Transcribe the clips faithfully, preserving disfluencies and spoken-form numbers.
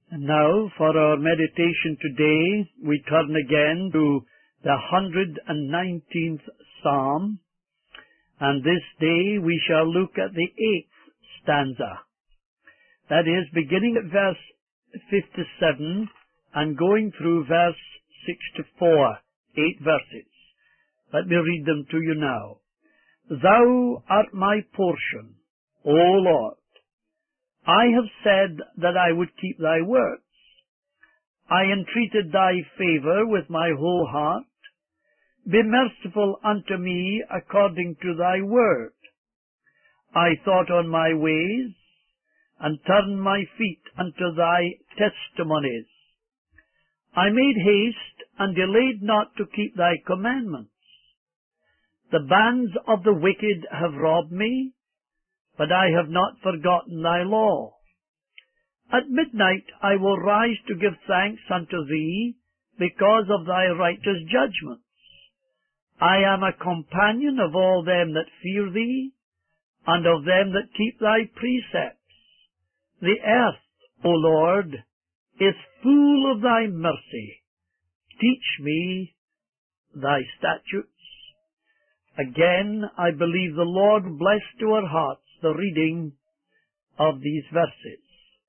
And now, for our meditation today, we turn again to the one hundred nineteenth Psalm, and this day we shall look at the eighth stanza. That is, beginning at verse fifty-seven and going through verse sixty-four, eight verses. Let me read them to you now. Thou art my portion, O Lord. I have said that I would keep thy words. I entreated thy favour with my whole heart. Be merciful unto me according to thy word. I thought on my ways, and turned my feet unto thy testimonies. I made haste, and delayed not to keep thy commandments. The bands of the wicked have robbed me, but I have not forgotten thy law. At midnight I will rise to give thanks unto thee, because of thy righteous judgments. I am a companion of all them that fear thee, and of them that keep thy precepts. The earth, O Lord, is full of thy mercy. Teach me thy statutes. Again, I believe the Lord bless to our hearts the reading of these verses.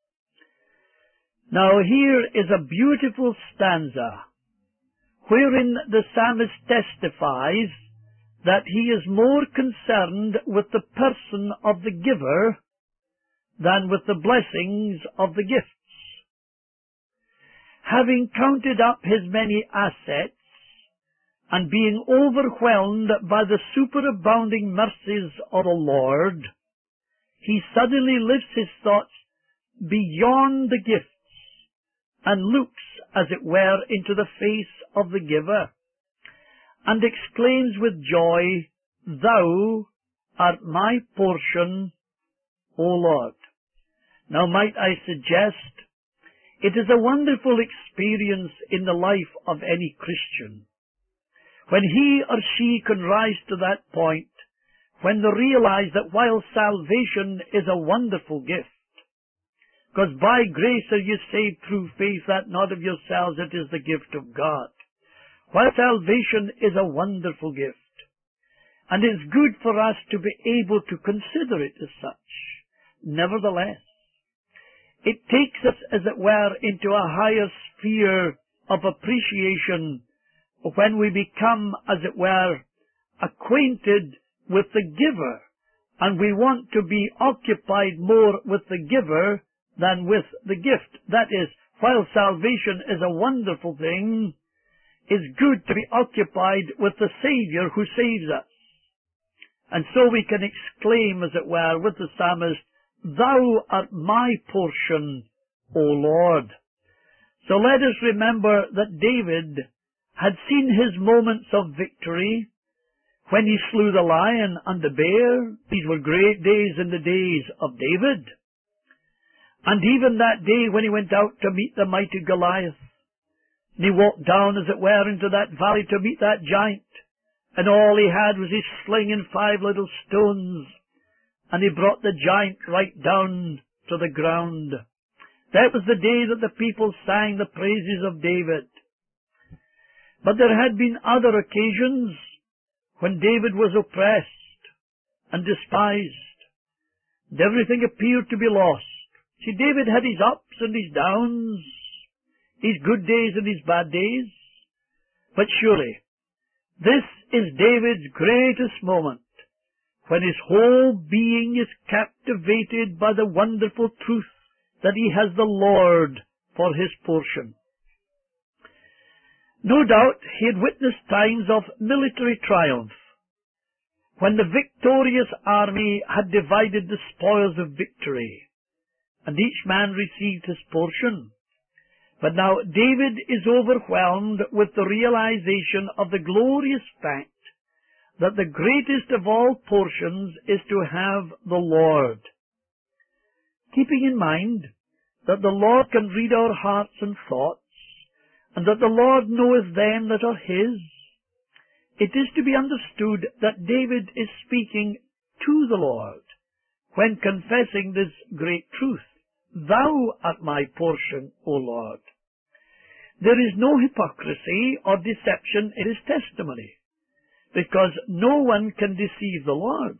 Now here is a beautiful stanza wherein the psalmist testifies that he is more concerned with the person of the giver than with the blessings of the gifts. Having counted up his many assets, and being overwhelmed by the superabounding mercies of the Lord, he suddenly lifts his thoughts beyond the gifts and looks, as it were, into the face of the giver, and exclaims with joy, Thou art my portion, O Lord. Now might I suggest, it is a wonderful experience in the life of any Christian, when he or she can rise to that point, when they realize that while salvation is a wonderful gift, because by grace are you saved through faith, that not of yourselves, it is the gift of God. While salvation is a wonderful gift, and it's good for us to be able to consider it as such, nevertheless, it takes us, as it were, into a higher sphere of appreciation when we become, as it were, acquainted with the giver, and we want to be occupied more with the giver than with the gift. That is, while salvation is a wonderful thing, it's good to be occupied with the Saviour who saves us. And so we can exclaim, as it were, with the psalmist, Thou art my portion, O Lord. So let us remember that David had seen his moments of victory when he slew the lion and the bear. These were great days in the days of David. And even that day when he went out to meet the mighty Goliath, and he walked down, as it were, into that valley to meet that giant, and all he had was his sling and five little stones, and he brought the giant right down to the ground. That was the day that the people sang the praises of David. But there had been other occasions when David was oppressed and despised, and everything appeared to be lost. See, David had his ups and his downs, his good days and his bad days. But surely, this is David's greatest moment, when his whole being is captivated by the wonderful truth that he has the Lord for his portion. No doubt he had witnessed times of military triumph, when the victorious army had divided the spoils of victory, and each man received his portion. But now David is overwhelmed with the realization of the glorious fact that the greatest of all portions is to have the Lord. Keeping in mind that the Lord can read our hearts and thoughts, and that the Lord knoweth them that are his, it is to be understood that David is speaking to the Lord when confessing this great truth. Thou art my portion, O Lord. There is no hypocrisy or deception in his testimony, because no one can deceive the Lord.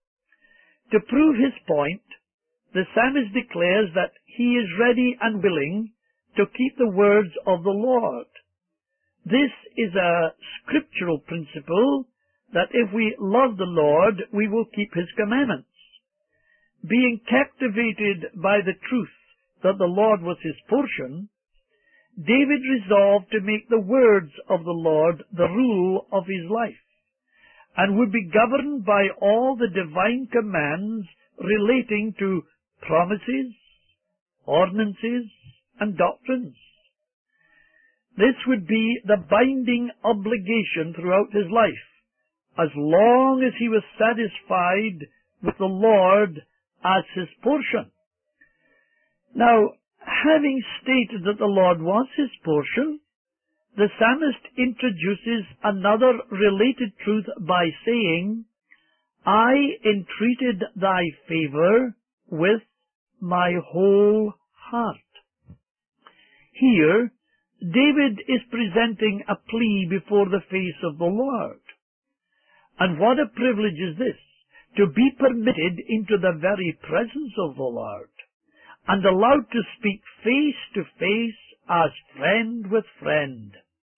To prove his point, the psalmist declares that he is ready and willing to keep the words of the Lord. This is a scriptural principle that if we love the Lord, we will keep his commandments. Being captivated by the truth that the Lord was his portion, David resolved to make the words of the Lord the rule of his life, and would be governed by all the divine commands relating to promises, ordinances, and doctrines. This would be the binding obligation throughout his life, as long as he was satisfied with the Lord as his portion. Now, having stated that the Lord was his portion, the psalmist introduces another related truth by saying, I entreated thy favor with my whole heart. Here, David is presenting a plea before the face of the Lord. And what a privilege is this, to be permitted into the very presence of the Lord, and allowed to speak face to face as friend with friend.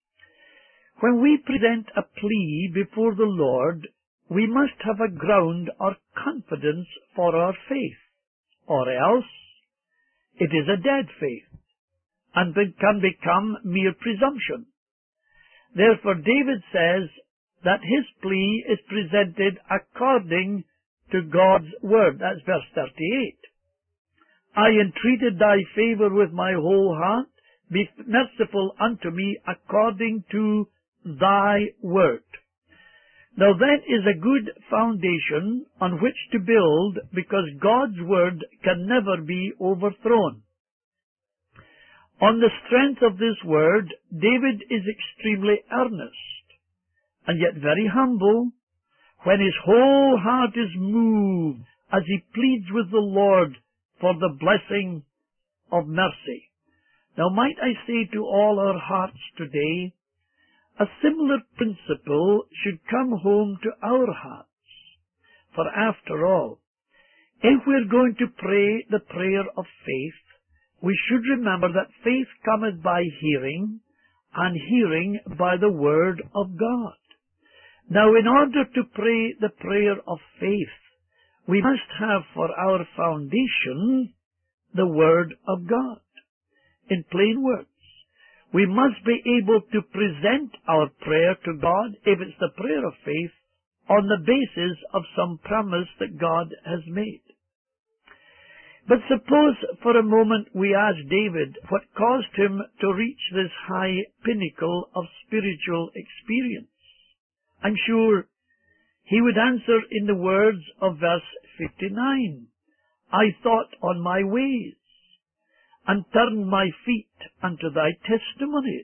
When we present a plea before the Lord, we must have a ground or confidence for our faith, or else it is a dead faith, and can become mere presumption. Therefore David says that his plea is presented according to God's word. That's verse thirty-eight. I entreated thy favor with my whole heart. Be merciful unto me according to thy word. Now that is a good foundation on which to build, because God's word can never be overthrown. On the strength of this word, David is extremely earnest, and yet very humble, when his whole heart is moved as he pleads with the Lord for the blessing of mercy. Now might I say to all our hearts today, a similar principle should come home to our hearts. For after all, if we're going to pray the prayer of faith, we should remember that faith cometh by hearing, and hearing by the word of God. Now, in order to pray the prayer of faith, we must have for our foundation the word of God. In plain words, we must be able to present our prayer to God, if it's the prayer of faith, on the basis of some promise that God has made. But suppose for a moment we ask David what caused him to reach this high pinnacle of spiritual experience. I'm sure he would answer in the words of verse fifty-nine, I thought on my ways, and turned my feet unto thy testimonies.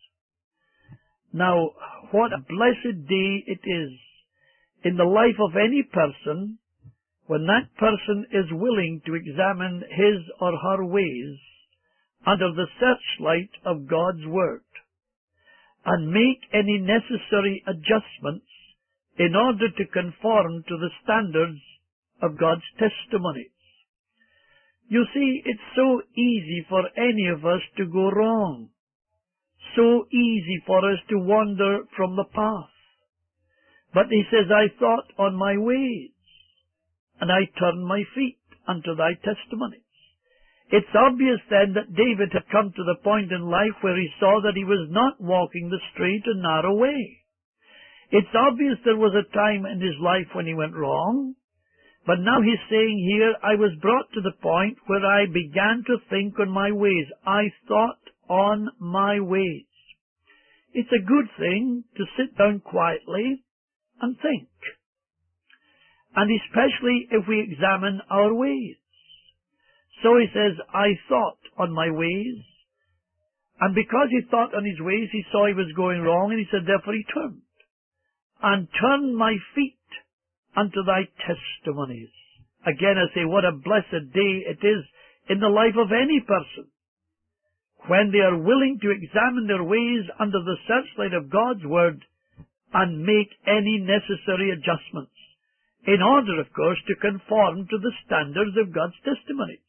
Now, what a blessed day it is in the life of any person when that person is willing to examine his or her ways under the searchlight of God's Word and make any necessary adjustments in order to conform to the standards of God's testimonies. You see, it's so easy for any of us to go wrong, so easy for us to wander from the path. But he says, I thought on my ways, and I turned my feet unto thy testimonies. It's obvious then that David had come to the point in life where he saw that he was not walking the straight and narrow way. It's obvious there was a time in his life when he went wrong, but now he's saying here, I was brought to the point where I began to think on my ways. I thought on my ways. It's a good thing to sit down quietly and think, and especially if we examine our ways. So he says, I thought on my ways, and because he thought on his ways, he saw he was going wrong, and he said, therefore he turned, and turned my feet unto thy testimonies. Again I say, what a blessed day it is in the life of any person. When they are willing to examine their ways under the searchlight of God's Word and make any necessary adjustments, in order, of course, to conform to the standards of God's testimonies.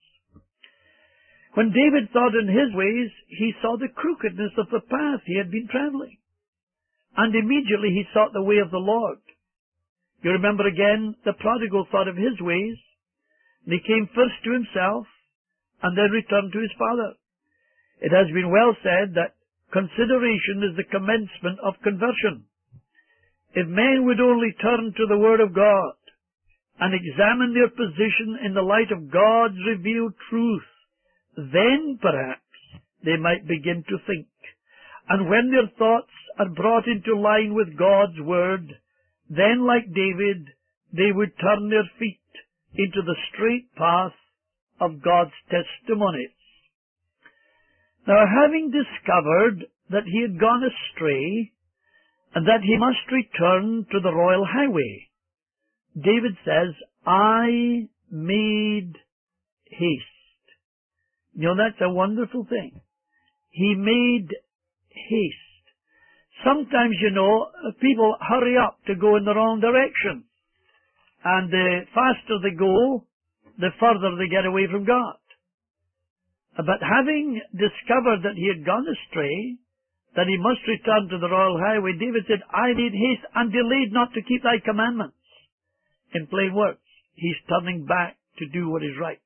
When David thought in his ways, he saw the crookedness of the path he had been traveling, and immediately he sought the way of the Lord. You remember again, the prodigal thought of his ways, and he came first to himself, and then returned to his father. It has been well said that consideration is the commencement of conversion. If men would only turn to the Word of God and examine their position in the light of God's revealed truth, then perhaps they might begin to think. And when their thoughts are brought into line with God's Word, then, like David, they would turn their feet into the straight path of God's testimonies. Now, having discovered that he had gone astray, and that he must return to the royal highway, David says, I made haste. You know, that's a wonderful thing. He made haste. Sometimes, you know, people hurry up to go in the wrong direction. And the faster they go, the further they get away from God. But having discovered that he had gone astray, that he must return to the royal highway, David said, I made haste and delayed not to keep thy commandments. In plain words, he's turning back to do what is right.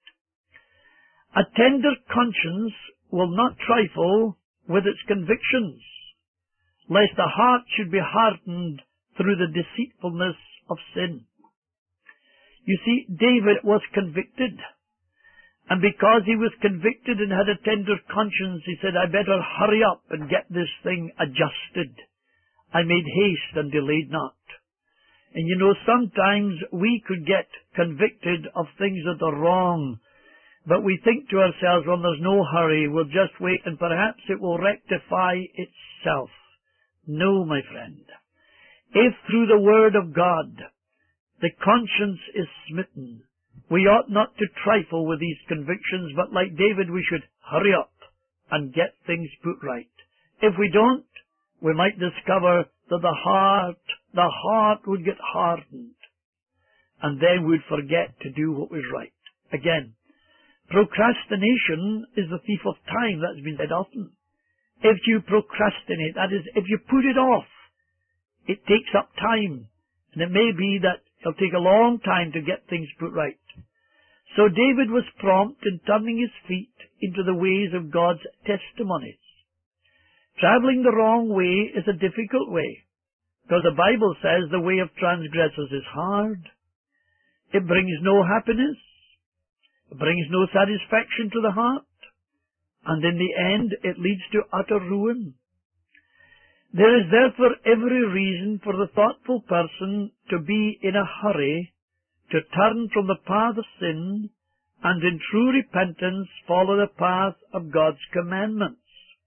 A tender conscience will not trifle with its convictions, lest the heart should be hardened through the deceitfulness of sin. You see, David was convicted. And because he was convicted and had a tender conscience, he said, I better hurry up and get this thing adjusted. I made haste and delayed not. And you know, sometimes we could get convicted of things that are wrong, but we think to ourselves, well, there's no hurry, we'll just wait and perhaps it will rectify itself. No, my friend. If through the Word of God the conscience is smitten, we ought not to trifle with these convictions, but like David, we should hurry up and get things put right. If we don't, we might discover that the heart, the heart would get hardened, and then we'd forget to do what was right. Again, procrastination is the thief of time. That's been said often. If you procrastinate, that is, if you put it off, it takes up time, and it may be that it'll take a long time to get things put right. So David was prompt in turning his feet into the ways of God's testimonies. Traveling the wrong way is a difficult way, because the Bible says the way of transgressors is hard. It brings no happiness. It brings no satisfaction to the heart. And in the end, it leads to utter ruin. There is therefore every reason for the thoughtful person to be in a hurry to turn from the path of sin and in true repentance follow the path of God's commandments.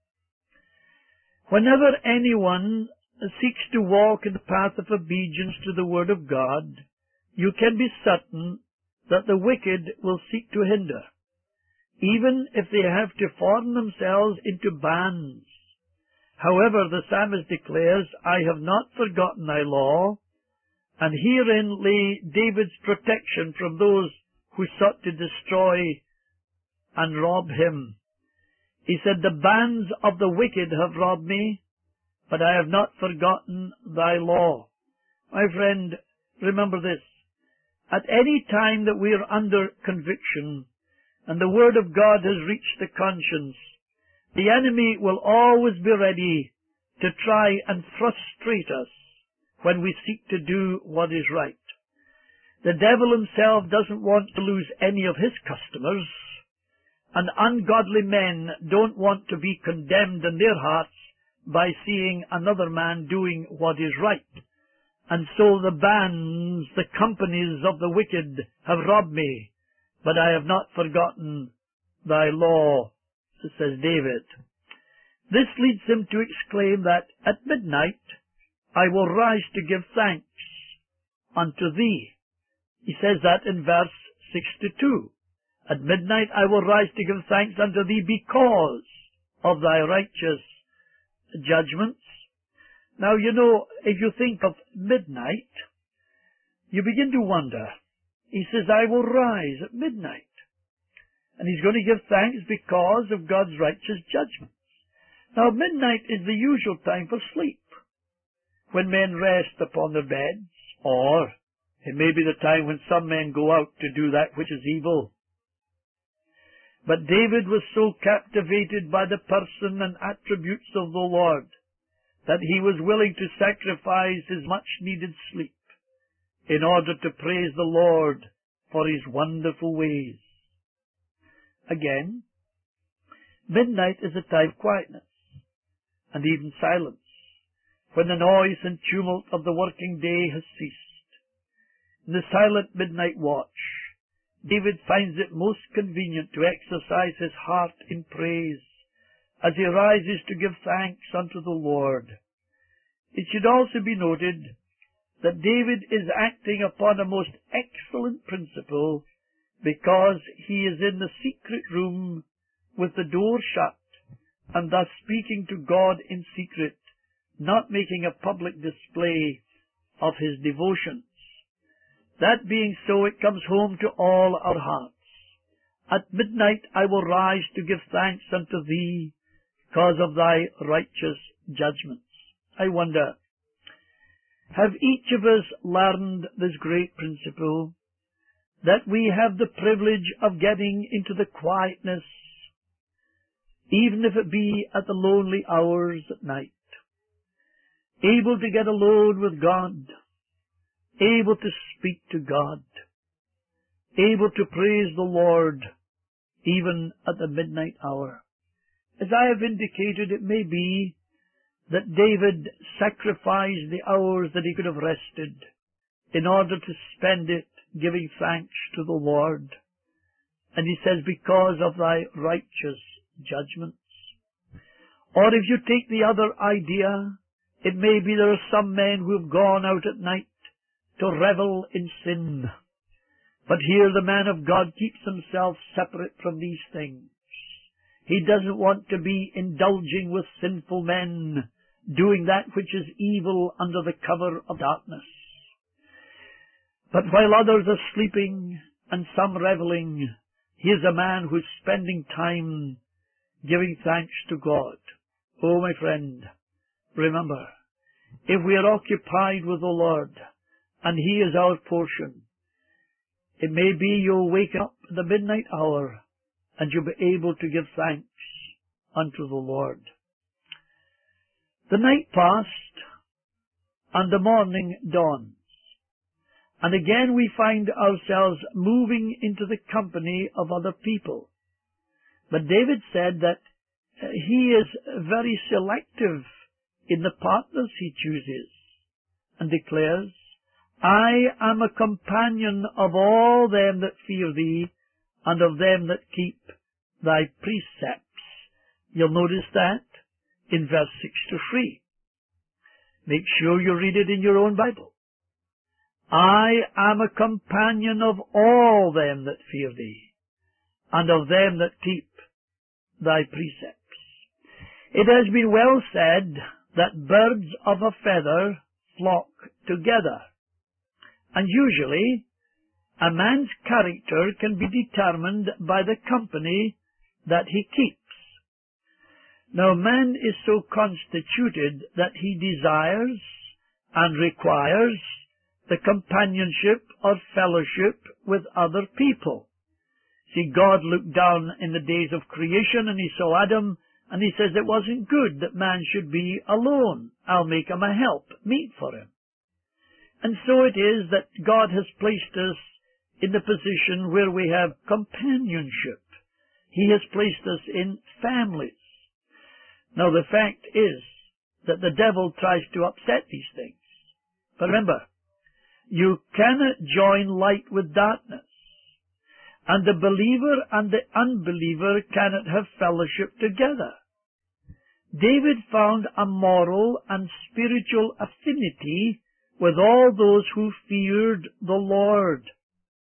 Whenever anyone seeks to walk in the path of obedience to the Word of God, you can be certain that the wicked will seek to hinder, even if they have to form themselves into bands. However, the psalmist declares, I have not forgotten thy law, and herein lay David's protection from those who sought to destroy and rob him. He said, the bands of the wicked have robbed me, but I have not forgotten thy law. My friend, remember this. At any time that we are under conviction, and the Word of God has reached the conscience, the enemy will always be ready to try and frustrate us when we seek to do what is right. The devil himself doesn't want to lose any of his customers, and ungodly men don't want to be condemned in their hearts by seeing another man doing what is right. And so the bands, the companies of the wicked have robbed me, but I have not forgotten thy law, says David. This leads him to exclaim that at midnight I will rise to give thanks unto thee. He says that in verse sixty-two. At midnight I will rise to give thanks unto thee because of thy righteous judgments. Now, you know, if you think of midnight, you begin to wonder. He says, I will rise at midnight. And he's going to give thanks because of God's righteous judgments. Now, midnight is the usual time for sleep, when men rest upon their beds, or it may be the time when some men go out to do that which is evil. But David was so captivated by the person and attributes of the Lord that he was willing to sacrifice his much-needed sleep in order to praise the Lord for his wonderful ways. Again, midnight is a time of quietness and even silence, when the noise and tumult of the working day has ceased. In the silent midnight watch, David finds it most convenient to exercise his heart in praise as he rises to give thanks unto the Lord. It should also be noted that David is acting upon a most excellent principle because he is in the secret room with the door shut and thus speaking to God in secret, not making a public display of his devotions. That being so, it comes home to all our hearts. At midnight I will rise to give thanks unto thee because of thy righteous judgments. I wonder, have each of us learned this great principle, that we have the privilege of getting into the quietness, even if it be at the lonely hours at night, able to get alone with God, able to speak to God, able to praise the Lord, even at the midnight hour. As I have indicated, it may be that David sacrificed the hours that he could have rested in order to spend it giving thanks to the Lord. And he says, because of thy righteous judgments. Or if you take the other idea, it may be there are some men who have gone out at night to revel in sin. But here the man of God keeps himself separate from these things. He doesn't want to be indulging with sinful men, doing that which is evil under the cover of darkness. But while others are sleeping and some reveling, he is a man who is spending time giving thanks to God. Oh, my friend, remember, if we are occupied with the Lord, and he is our portion, it may be you'll wake up at the midnight hour, and you'll be able to give thanks unto the Lord. The night passed, and the morning dawns. And again we find ourselves moving into the company of other people. But David said that he is very selective in the partners he chooses, and declares, I am a companion of all them that fear thee, and of them that keep thy precepts. You'll notice that in verse six to three. Make sure you read it in your own Bible. I am a companion of all them that fear thee, and of them that keep thy precepts. It has been well said that birds of a feather flock together, and usually a man's character can be determined by the company that he keeps. Now, man is so constituted that he desires and requires the companionship or fellowship with other people. See, God looked down in the days of creation and he saw Adam, and he says it wasn't good that man should be alone. I'll make him a help, meet for him. And so it is that God has placed us in the position where we have companionship. He has placed us in families. Now, the fact is that the devil tries to upset these things. But remember, you cannot join light with darkness, and the believer and the unbeliever cannot have fellowship together. David found a moral and spiritual affinity with all those who feared the Lord.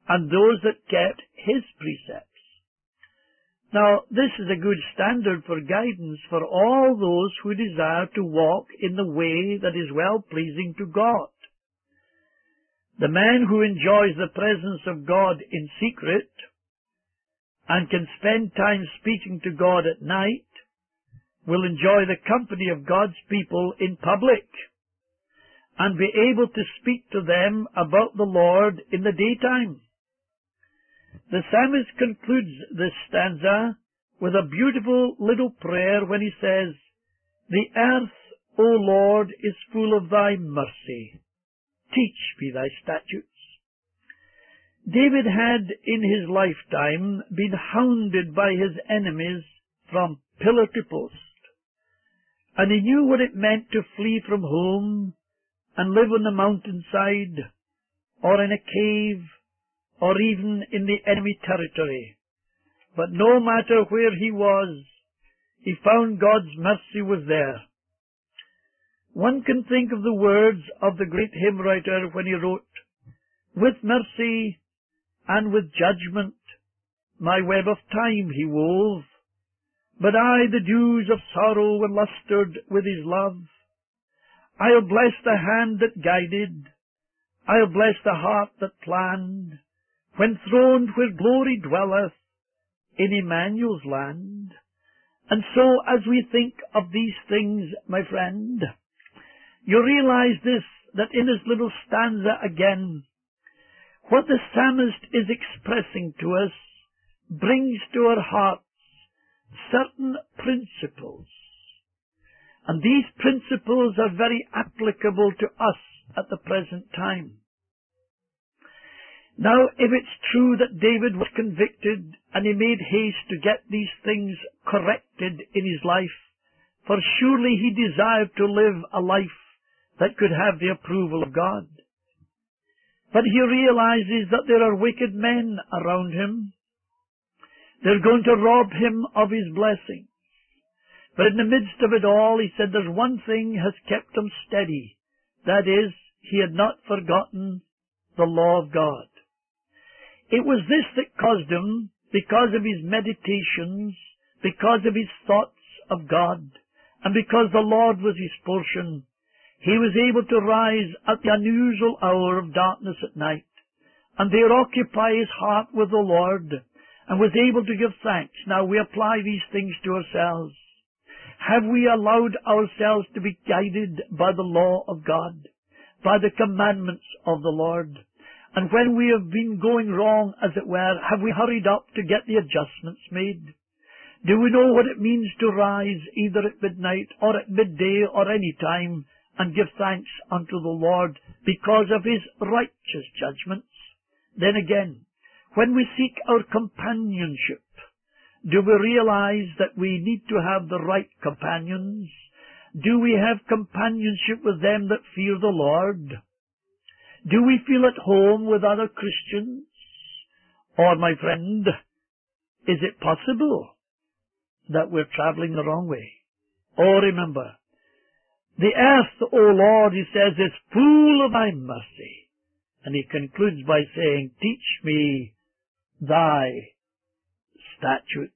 and those that kept his precepts. Now, this is a good standard for guidance for all those who desire to walk in the way that is well-pleasing to God. The man who enjoys the presence of God in secret and can spend time speaking to God at night will enjoy the company of God's people in public and be able to speak to them about the Lord in the daytime. The psalmist concludes this stanza with a beautiful little prayer when he says, "The earth, O Lord, is full of thy mercy. Teach me thy statutes." David had in his lifetime been hounded by his enemies from pillar to post, and he knew what it meant to flee from home and live on the mountainside or in a cave or even in the enemy territory. But no matter where he was, he found God's mercy was there. One can think of the words of the great hymn writer when he wrote, "With mercy and with judgment my web of time he wove, but I the dews of sorrow were lustered with his love. I'll bless the hand that guided, I'll bless the heart that planned, when throned where glory dwelleth in Emmanuel's land." And so, as we think of these things, my friend, you realize this, that in this little stanza again, what the psalmist is expressing to us brings to our hearts certain principles. And these principles are very applicable to us at the present time. Now, if it's true that David was convicted and he made haste to get these things corrected in his life, for surely he desired to live a life that could have the approval of God. But he realizes that there are wicked men around him. They're going to rob him of his blessing. But in the midst of it all, he said there's one thing has kept him steady. That is, he had not forgotten the law of God. It was this that caused him, because of his meditations, because of his thoughts of God, and because the Lord was his portion, he was able to rise at the unusual hour of darkness at night, and there occupy his heart with the Lord, and was able to give thanks. Now we apply these things to ourselves. Have we allowed ourselves to be guided by the law of God, by the commandments of the Lord? And when we have been going wrong, as it were, have we hurried up to get the adjustments made? Do we know what it means to rise either at midnight or at midday or any time and give thanks unto the Lord because of his righteous judgments? Then again, when we seek our companionship, do we realize that we need to have the right companions? Do we have companionship with them that fear the Lord? Do we feel at home with other Christians? Or, my friend, is it possible that we're traveling the wrong way? Oh, remember, the earth, O Lord, he says, is full of thy mercy. And he concludes by saying, teach me thy statutes.